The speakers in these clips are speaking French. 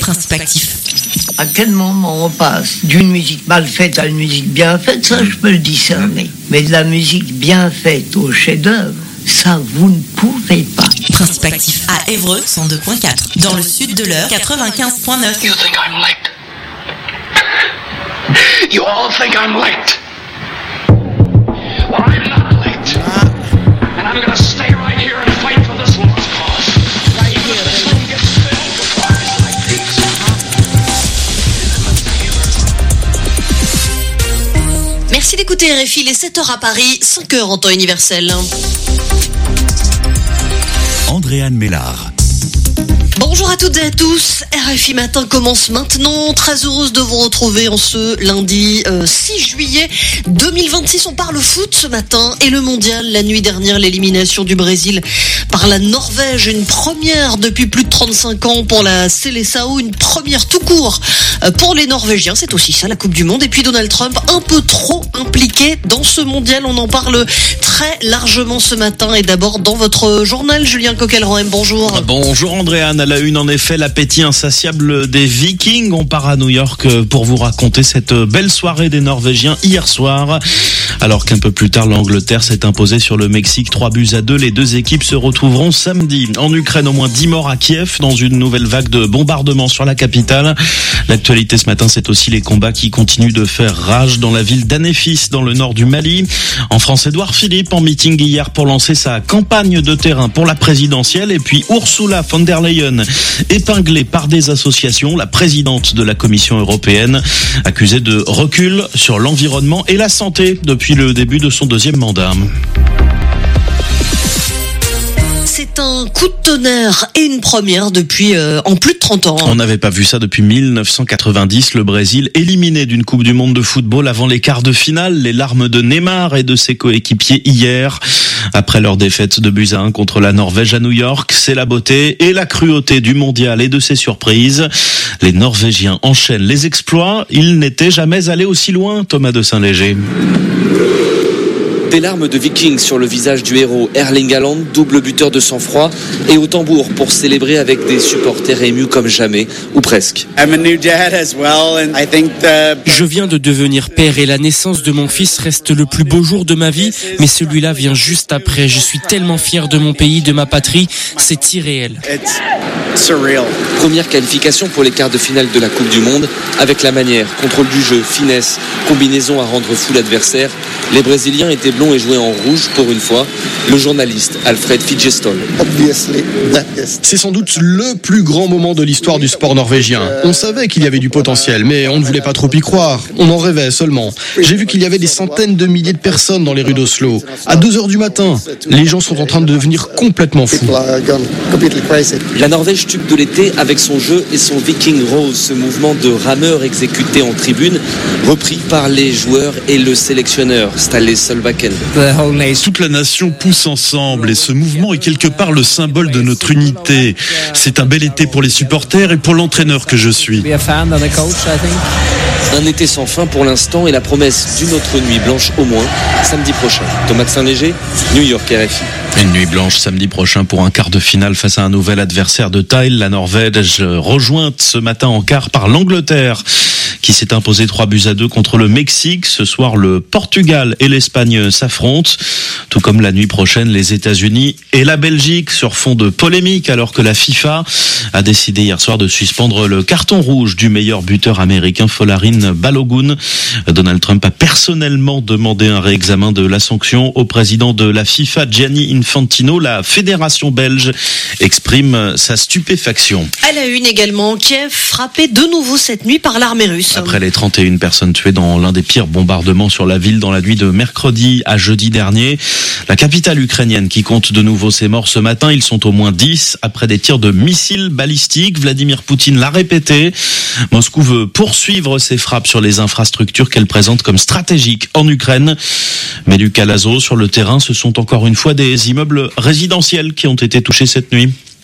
Principe actif. À quel moment on passe d'une musique mal faite à une musique bien faite, ça je peux le discerner. Mais de la musique bien faite au chef-d'œuvre, ça vous ne pouvez pas. Principe actif à Évreux 102.4. Dans le sud de l'Eure 95.9. You think I'm late? You all think I'm late? Well, I'm not late. And I'm gonna stay right here and fight for this lost cause. Right here. This room gets filled with bodies like these. Merci d'écouter RFI, les 7h à Paris, 5h en temps universel. Andréane Mélard. Bonjour à toutes et à tous, RFI Matin commence maintenant, très heureuse de vous retrouver en ce lundi 6 juillet 2026. On parle foot ce matin et le mondial, la nuit dernière, l'élimination du Brésil par la Norvège, une première depuis plus de 35 ans pour la Seleção, une première tout court pour les Norvégiens, c'est aussi ça la Coupe du Monde. Et puis Donald Trump un peu trop impliqué dans ce mondial, on en parle très largement ce matin et d'abord dans votre journal, Julien Coquelroem, bonjour. Bonjour Andréane, à la une en effet l'appétit insatiable des Vikings. On part à New York pour vous raconter cette belle soirée des Norvégiens hier soir. Alors qu'un peu plus tard l'Angleterre s'est imposée sur le Mexique 3-2. Les deux équipes se retrouveront samedi. En Ukraine, au moins 10 morts à Kiev dans une nouvelle vague de bombardements sur la capitale. L'actualité ce matin, c'est aussi les combats qui continuent de faire rage dans la ville d'Anéfis, dans le nord du Mali. En France, Édouard Philippe en meeting hier pour lancer sa campagne de terrain pour la présidentielle. Et puis Ursula von der Leyen, épinglée par des associations, la présidente de la Commission européenne, accusée de recul sur l'environnement et la santé depuis le début de son deuxième mandat. C'est un coup de tonnerre et une première depuis en plus de 30 ans. On n'avait pas vu ça depuis 1990. Le Brésil éliminé d'une Coupe du Monde de football avant les quarts de finale. Les larmes de Neymar et de ses coéquipiers hier. Après leur défaite de 2-1 contre la Norvège à New York, c'est la beauté et la cruauté du mondial et de ses surprises. Les Norvégiens enchaînent les exploits. Ils n'étaient jamais allés aussi loin, Thomas de Saint-Léger. Des larmes de Vikings sur le visage du héros Erling Haaland, double buteur de sang-froid, et au tambour pour célébrer avec des supporters émus comme jamais, ou presque. Je viens de devenir père et la naissance de mon fils reste le plus beau jour de ma vie, mais celui-là vient juste après. Je suis tellement fier de mon pays, de ma patrie, c'est irréel. Première qualification pour les quarts de finale de la Coupe du Monde, avec la manière, contrôle du jeu, finesse, combinaison à rendre fou l'adversaire. Les Brésiliens étaient blonds et jouaient en rouge pour une fois. Le journaliste Alfred Fidgestol. C'est sans doute le plus grand moment de l'histoire du sport norvégien. On savait qu'il y avait du potentiel, mais on ne voulait pas trop y croire. On en rêvait seulement. J'ai vu qu'il y avait des centaines de milliers de personnes dans les rues d'Oslo. À 2h du matin, les gens sont en train de devenir complètement fous. La Norvège tube de l'été avec son jeu et son Viking Rose, ce mouvement de rameurs exécuté en tribune, repris par les joueurs et le sélectionneur Ståle Solbakken. Toute la nation pousse ensemble et ce mouvement est quelque part le symbole de notre unité. C'est un bel été pour les supporters et pour l'entraîneur que je suis. Un été sans fin pour l'instant et la promesse d'une autre nuit blanche au moins samedi prochain. Thomas de Saint-Léger, New York, RFI. Une nuit blanche samedi prochain pour un quart de finale face à un nouvel adversaire de taille. La Norvège rejointe ce matin en quart par l'Angleterre qui s'est imposé 3-2 contre le Mexique. Ce soir, le Portugal et l'Espagne s'affrontent. Tout comme la nuit prochaine, les États-Unis et la Belgique sur fond de polémique alors que la FIFA a décidé hier soir de suspendre le carton rouge du meilleur buteur américain Folarin Balogun. Donald Trump a personnellement demandé un réexamen de la sanction au président de la FIFA, Gianni Infantino. La fédération belge exprime sa stupéfaction. À la une également, Kiev frappé de nouveau cette nuit par l'armée russe. Après les 31 personnes tuées dans l'un des pires bombardements sur la ville dans la nuit de mercredi à jeudi dernier, la capitale ukrainienne qui compte de nouveau ses morts ce matin, ils sont au moins 10 après des tirs de missiles balistiques. Vladimir Poutine l'a répété. Moscou veut poursuivre ses frappes sur les infrastructures qu'elle présente comme stratégiques en Ukraine. Mais Lucas Lazo, sur le terrain, ce sont encore une fois des immeubles résidentiels qui ont été touchés cette nuit.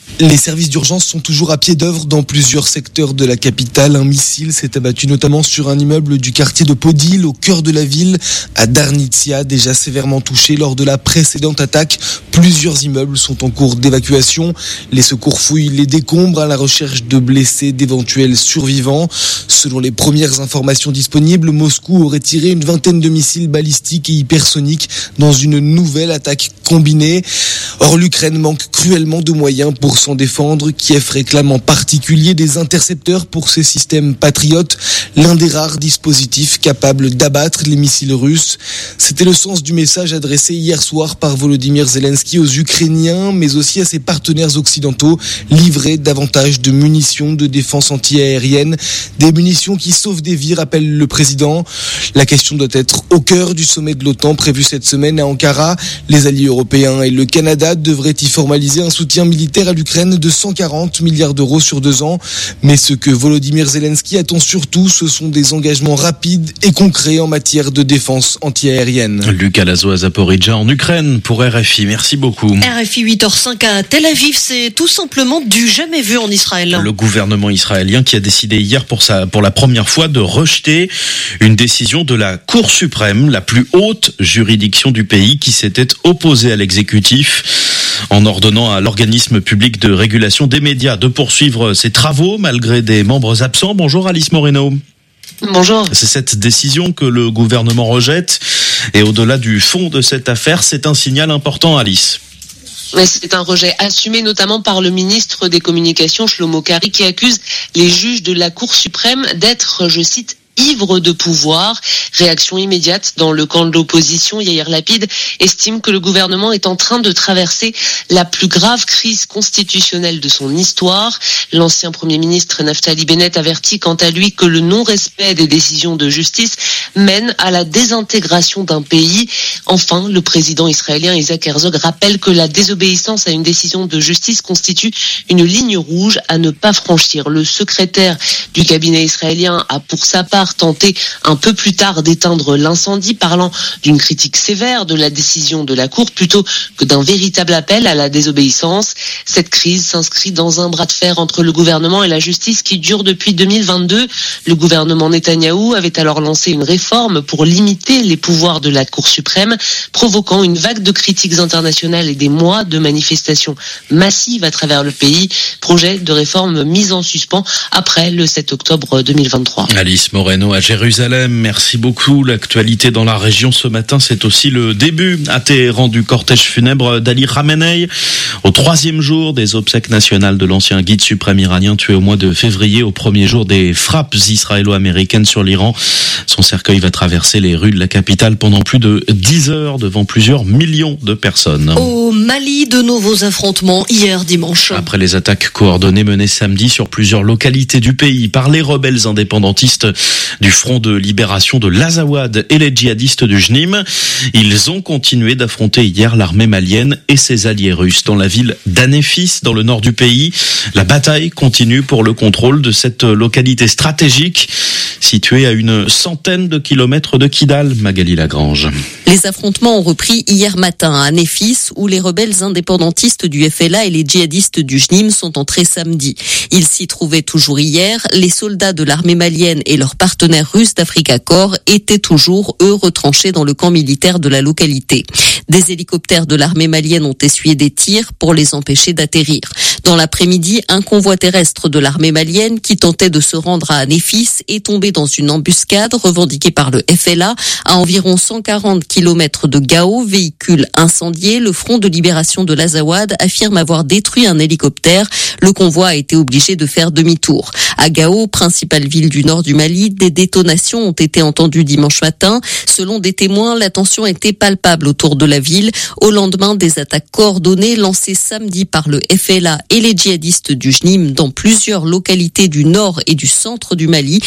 Les services d'urgence sont toujours à pied d'œuvre dans plusieurs secteurs de la capitale. Un missile s'est abattu notamment sur un immeuble du quartier de Podil, au cœur de la ville, à Darnicia, déjà sévèrement touché lors de la précédente attaque. Plusieurs immeubles sont en cours d'évacuation. Les secours fouillent les décombres à la recherche de blessés, d'éventuels survivants. Selon les premières informations disponibles, Moscou aurait tiré une vingtaine de missiles balistiques et hypersoniques dans une nouvelle attaque combinée. Or, l'Ukraine manque cruellement de moyens pour s'en défendre. Kiev réclame en particulier des intercepteurs pour ses systèmes patriotes, l'un des rares dispositifs capables d'abattre les missiles russes. C'était le sens du message adressé hier soir par Volodymyr Zelensky aux Ukrainiens, mais aussi à ses partenaires occidentaux, livrer davantage de munitions de défense anti-aérienne, des munitions qui sauvent des vies, rappelle le président. La question doit être au cœur du sommet de l'OTAN prévu cette semaine à Ankara. Les alliés européens et le Canada devraient y formaliser un soutien militaire à l'Ukraine de 140 milliards d'euros sur 2 ans. Mais ce que Volodymyr Zelensky attend surtout, ce sont des engagements rapides et concrets en matière de défense anti-aérienne. Lucas Lazo à Zaporizhzhia en Ukraine pour RFI. Merci beaucoup. RFI 8h05 à Tel Aviv, c'est tout simplement du jamais vu en Israël. Le gouvernement israélien qui a décidé hier pour la première fois de rejeter une décision de la Cour suprême, la plus haute juridiction du pays, qui s'était opposée à l'exécutif en ordonnant à l'organisme public de régulation des médias de poursuivre ses travaux malgré des membres absents. Bonjour Alice Moreno. Bonjour. C'est cette décision que le gouvernement rejette et au-delà du fond de cette affaire, c'est un signal important, Alice. C'est un rejet assumé notamment par le ministre des Communications, Shlomo Kari, qui accuse les juges de la Cour suprême d'être, je cite, ivre de pouvoir. Réaction immédiate dans le camp de l'opposition. Yair Lapid estime que le gouvernement est en train de traverser la plus grave crise constitutionnelle de son histoire. L'ancien Premier ministre Naftali Bennett avertit quant à lui que le non-respect des décisions de justice mène à la désintégration d'un pays. Enfin, le président israélien Isaac Herzog rappelle que la désobéissance à une décision de justice constitue une ligne rouge à ne pas franchir. Le secrétaire du cabinet israélien a pour sa part tenté un peu plus tard d'éteindre l'incendie, parlant d'une critique sévère de la décision de la Cour plutôt que d'un véritable appel à la désobéissance. Cette crise s'inscrit dans un bras de fer entre le gouvernement et la justice qui dure depuis 2022. Le gouvernement Netanyahou avait alors lancé une réforme pour limiter les pouvoirs de la Cour suprême, provoquant une vague de critiques internationales et des mois de manifestations massives à travers le pays. Projet de réforme mis en suspens après le 7 octobre 2023. Alice Moreno à Jérusalem, merci beaucoup. L'actualité dans la région ce matin, c'est aussi le début à Téhéran du cortège funèbre d'Ali Khamenei. Au 3e jour des obsèques nationales de l'ancien guide suprême iranien tué au mois de février, au premier jour des frappes israélo-américaines sur l'Iran. Son cercueil va traverser les rues de la capitale pendant plus de 10 heures devant plusieurs millions de personnes. Au Mali, de nouveaux affrontements hier dimanche. Après les attaques coordonnées menées samedi sur plusieurs localités du pays par les rebelles indépendantistes du Front de libération de l'Azawad et les djihadistes du Jnim, ils ont continué d'affronter hier l'armée malienne et ses alliés russes dans la ville d'Anéfis, dans le nord du pays. La bataille continue pour le contrôle de cette localité stratégique située à une centaine de kilomètres de Kidal. Magali Lagrange. Les affrontements ont repris hier matin à Anéfis, où les rebelles indépendantistes du FLA et les djihadistes du Jnim sont entrés samedi. Ils s'y trouvaient toujours hier. Les soldats de l'armée malienne et leurs partenaires russes d'Africa Corps étaient toujours, eux, retranchés dans le camp militaire de la localité. Des hélicoptères de l'armée malienne ont essuyé des tirs pour les empêcher d'atterrir. Dans l'après-midi, un convoi terrestre de l'armée malienne qui tentait de se rendre à Anéfis est tombé dans une embuscade revendiquée par le FLA à environ 140 km de Gao. Véhicule incendié, le Front de libération de l'Azawad affirme avoir détruit un hélicoptère. Le convoi a été obligé de faire demi-tour. À Gao, principale ville du nord du Mali, des détonations ont été entendues dimanche matin. Selon des témoins, la tension était palpable autour de la ville au lendemain des attaques coordonnées lancées samedi par le FLA et les djihadistes du Jnim dans plusieurs localités du nord et du centre du Mali, ainsi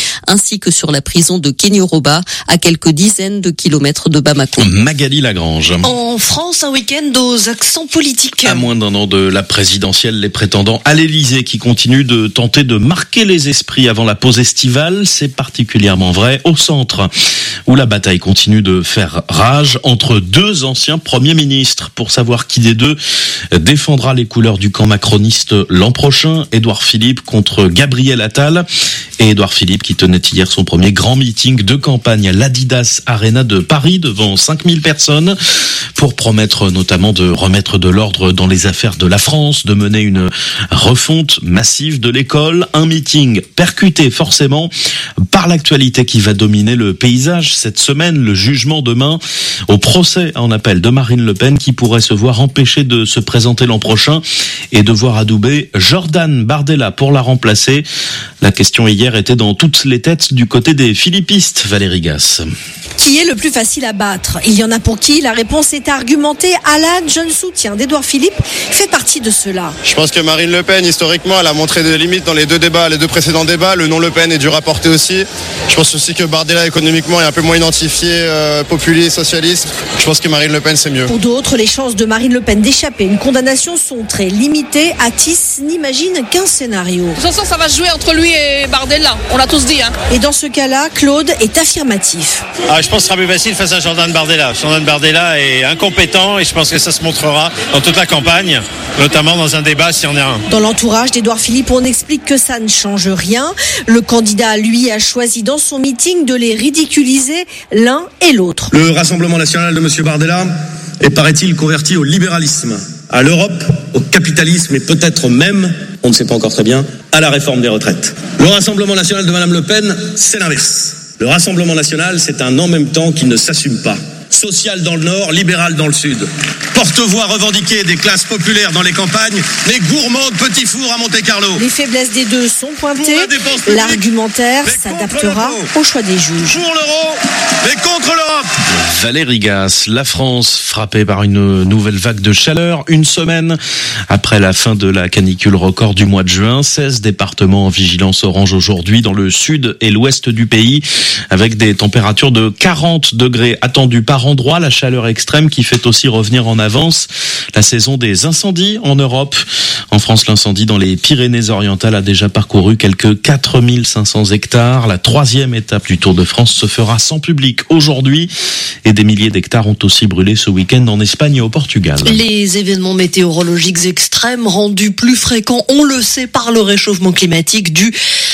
ainsi que sur la prison de Kenyoroba, à quelques dizaines de kilomètres de Bamako. Magali Lagrange. En France, un week-end aux accents politiques. À moins d'un an de la présidentielle, les prétendants à l'Élysée qui continuent de tenter de marquer les esprits avant la pause estivale, c'est particulièrement vrai au centre, où la bataille continue de faire rage entre deux anciens premiers ministres pour savoir qui des deux défendra les couleurs du camp macroniste l'an prochain. Édouard Philippe contre Gabriel Attal. Et Édouard Philippe qui tenait hier son premier grand meeting de campagne à l'Adidas Arena de Paris devant 5000 personnes pour promettre notamment de remettre de l'ordre dans les affaires de la France, de mener une refonte massive de l'école. Un meeting percuté forcément par l'actualité qui va dominer le paysage cette semaine, le jugement demain au procès en appel de Marine Le Pen qui pourrait se voir empêchée de se présenter l'an prochain et devoir adouber Jordan Bardella pour la remplacer. La question hier était dans toutes les têtes du côté des philippistes, Valérie Gasse. Qui est le plus facile à battre? Il y en a pour qui la réponse est argumentée. Alan, jeune soutien d'Édouard Philippe, fait partie de cela. Je pense que Marine Le Pen, historiquement, elle a montré des limites dans les deux précédents débats. Le nom Le Pen est dur à porter aussi. Je pense aussi que Bardella, économiquement, est un peu moins identifié, populiste, socialiste. Je pense que Marine Le Pen, c'est mieux. Pour d'autres, les chances de Marine Le Pen d'échapper à une condamnation sont très limitées. Atis n'imagine qu'un scénario. De toute façon, ça va se jouer entre lui et Bardella. On l'a tous dit. Et dans ce cas-là, Claude est affirmatif. Je pense que ce sera plus facile face à Jordan Bardella. Jordan Bardella est incompétent et je pense que ça se montrera dans toute la campagne, notamment dans un débat s'il y en a un. Dans l'entourage d'Édouard Philippe, on explique que ça ne change rien. Le candidat, lui, a choisi dans son meeting de les ridiculiser l'un et l'autre. Le Rassemblement national de M. Bardella est, paraît-il, converti au libéralisme, à l'Europe, au capitalisme et peut-être même, on ne sait pas encore très bien, à la réforme des retraites. Le Rassemblement national de Mme Le Pen, c'est l'inverse. Le Rassemblement national, c'est un en même temps qui ne s'assume pas. Social dans le nord, libéral dans le sud. Porte-voix revendiquée des classes populaires dans les campagnes, mais gourmand de petits fours à Monte-Carlo. Les faiblesses des deux sont pointées. L'argumentaire s'adaptera au choix des juges. Pour l'euro, mais contre l'Europe. Valérie Gasse, la France frappée par une nouvelle vague de chaleur. Une semaine après la fin de la canicule record du mois de juin, 16 départements en vigilance orange aujourd'hui dans le sud et l'ouest du pays, avec des températures de 40 degrés attendues par endroit. La chaleur extrême qui fait aussi revenir en avance la saison des incendies en Europe. En France, l'incendie dans les Pyrénées-Orientales a déjà parcouru quelques 4500 hectares. La troisième étape du Tour de France se fera sans public aujourd'hui et des milliers d'hectares ont aussi brûlé ce week-end en Espagne et au Portugal. Les événements météorologiques extrêmes rendus plus fréquents, on le sait, par le réchauffement climatique dû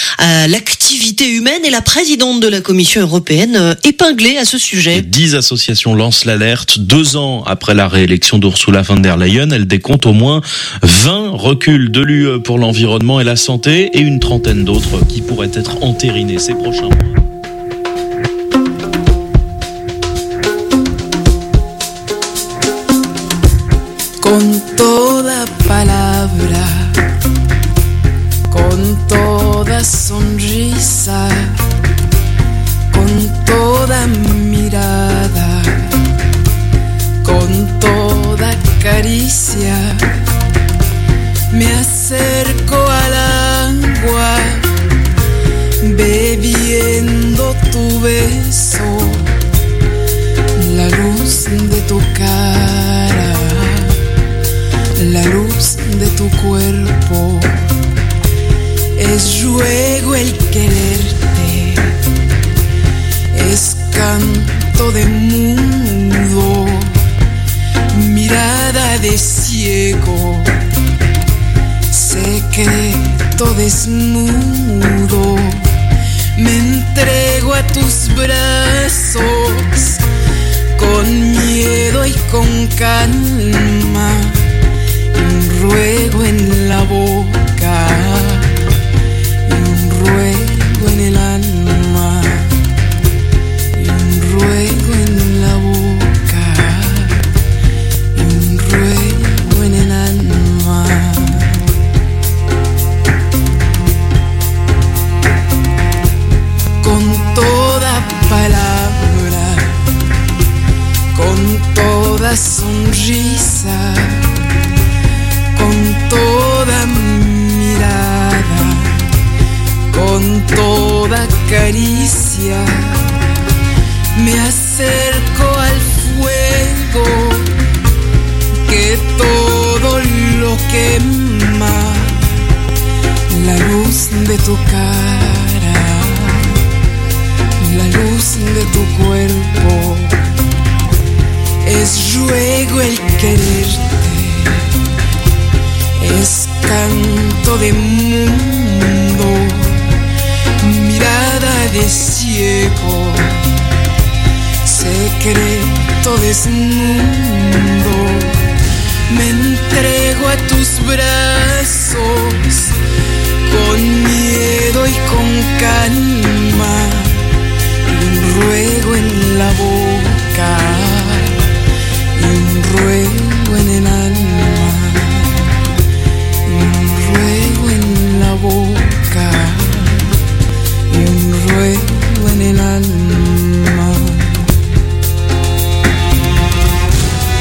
à l'activité humaine et la présidente de la Commission européenne épinglée à ce sujet. 10 associations lancent l'alerte. 2 ans après la réélection d'Ursula von der Leyen, elle décompte au moins 20 reculs de l'UE pour l'environnement et la santé et une trentaine d'autres qui pourraient être entérinés ces prochains mois. Con toda palabra, con toda sonrisa, con toda mirada, con toda caricia, me acerco al agua, bebiendo tu beso, la luz de tu cara, la luz de tu cuerpo, es ruego el quererte, es canto de mudo, mirada de ciego, secreto desnudo, me entrego a tus brazos, con miedo y con calma, un ruego en la boca, y un ruego en el alma, y un ruego en la boca, y un ruego en el alma. Con toda palabra, con toda sonrisa, con toda mirada, caricia. Me acerco al fuego que todo lo quema, la luz de tu cara, la luz de tu cuerpo. Es ruego el quererte, es canto de mundo, mirada de ciego, secreto desnudo. Me entrego a tus brazos con miedo y con calma, y un ruego en la boca, y un ruego en el alma, y un ruego en la boca, y un ruego en el alma.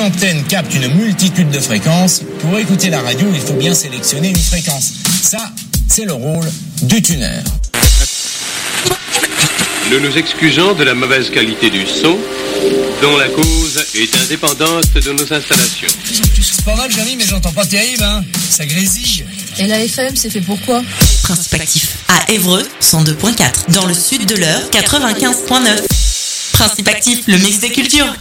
antenne capte une multitude de fréquences, pour écouter la radio, il faut bien sélectionner une fréquence. Ça, c'est le rôle du tuneur. Nous nous excusons de la mauvaise qualité du son, dont la cause est indépendante de nos installations. C'est pas mal, Jérémy, mais j'entends pas terrible, hein. Ça grésille. Et la FM, c'est fait pourquoi? Principe actif à Évreux, 102.4. Dans le sud de l'Eure, 95.9. Principe actif, le mix des cultures.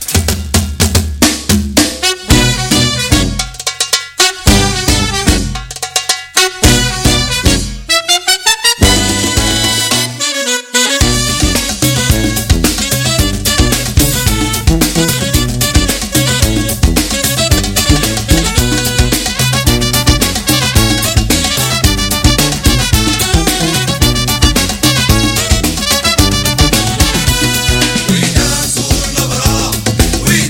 We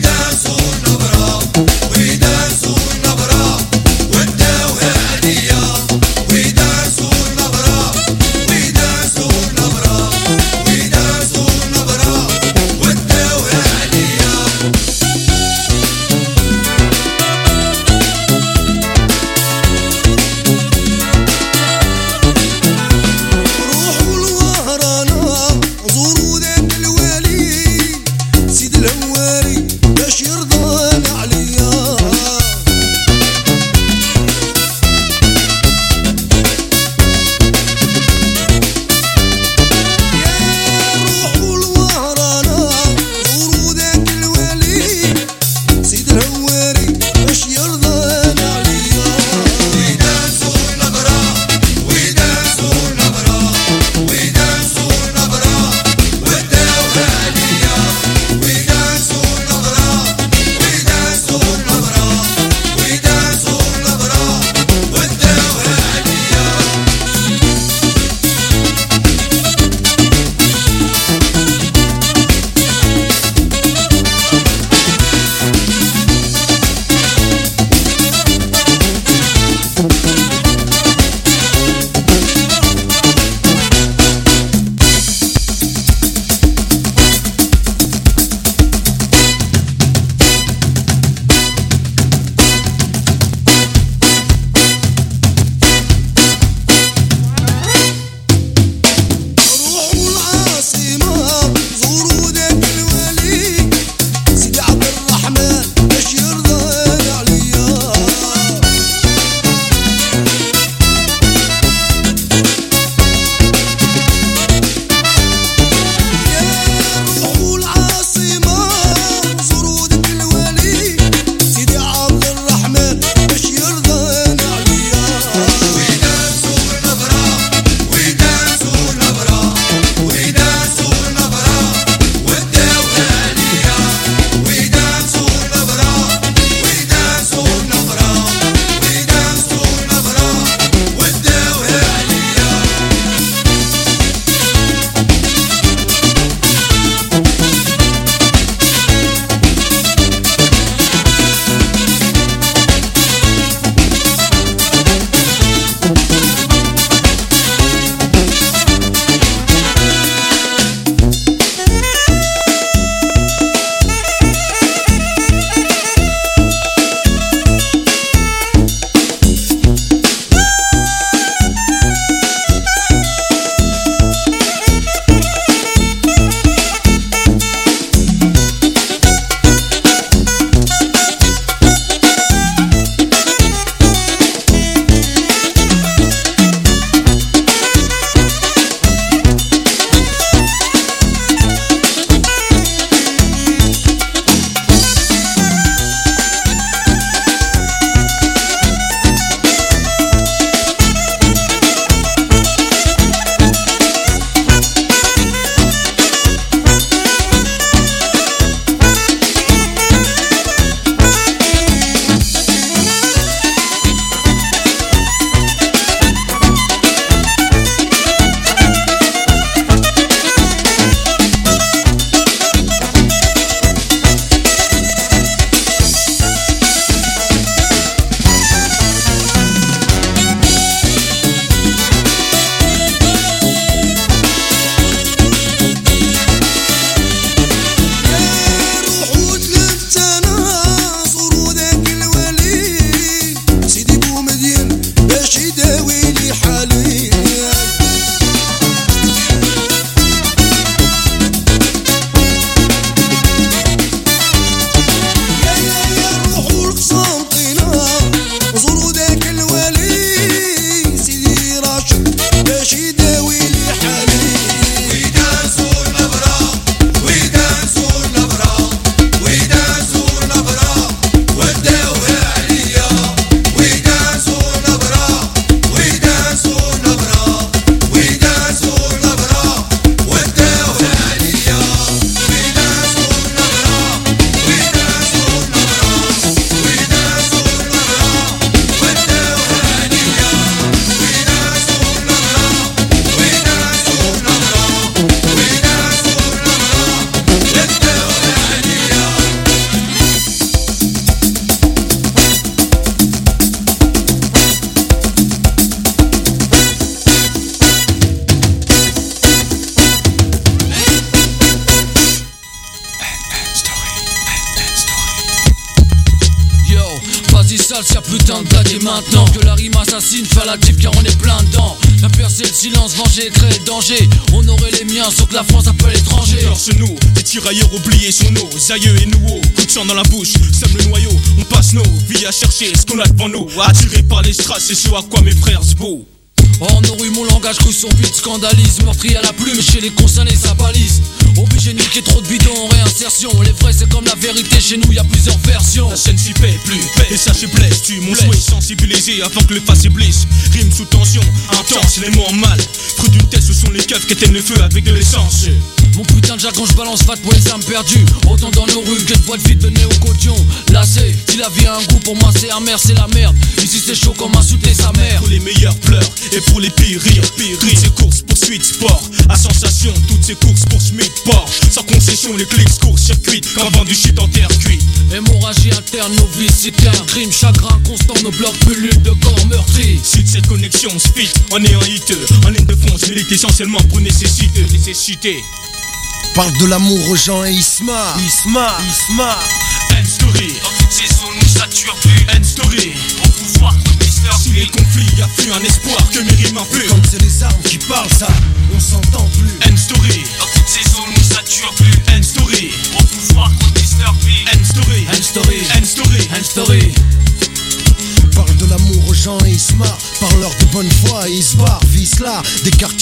vas-y sale, y'a putain de blague. Et maintenant que la rime assassine, fais la diff car on est plein dedans. La percer le silence, venger, créer le danger. Honorer les miens, sauf que la France appelle étranger. Torse nous, des tirailleurs oubliés sont nos aïeux et nous. Coup de sang dans la bouche, sème le noyau. On passe nos vies à chercher ce qu'on a devant nous. Attirés par les strass, c'est ce à quoi mes frères se vouent. En nos rues, mon langage cru son beat scandalise. Meurtrier à la plume, chez les concernés, ça balise. Obligé de niquer trop de bidons en réinsertion. Les vrais, c'est comme la vérité, chez nous, y'a plusieurs versions. La chaîne s'y paie plus, et ça se blesse. Tu mon souhait sensibilisé avant que le face blisse. Rime sous tension, intense, les mots en mal. Fruit d'une tête, ce sont les keufs qui éteignent le feu avec de l'essence. Mon putain de jargon, je balance fat pour les âmes perdues. Autant dans nos rues que de boîtes vides de néo-codion. Lassé, si la vie a un goût, pour moi c'est amer, c'est la merde. Ici c'est chaud comme insulter sa mère. Pour les meilleurs pleurs, et pour les pires rires. Toutes ces courses, poursuites, sport. À sensation, toutes ces courses, poursuites, port. Sans concession, les clics, courses, circuit. Quand vend du shit en terre cuite. Hémorragie interne, nos vies, c'est un crime. Chagrin constant, nos blocs pullulent de corps meurtris. Suite cette connexion, speed, on est en hit. En ligne de France, milite essentiellement pour nécessité. Parle de l'amour aux gens et Isma. N-Story. Dans toutes ces zones où ça tue plus. N-Story. Au pouvoir, Mr. Si les conflits, y'a plus un espoir que mes rimes impurent. Quand c'est les armes qui parlent, ça, on s'entend plus. N-Story. Dans toutes ces zones où ça tue plus. N-Story. Au pouvoir, Mr. N-Story. N-Story. Parle de l'amour aux gens et Isma. Parle-leur de bonne foi et Isbar. Vise là, des quartiers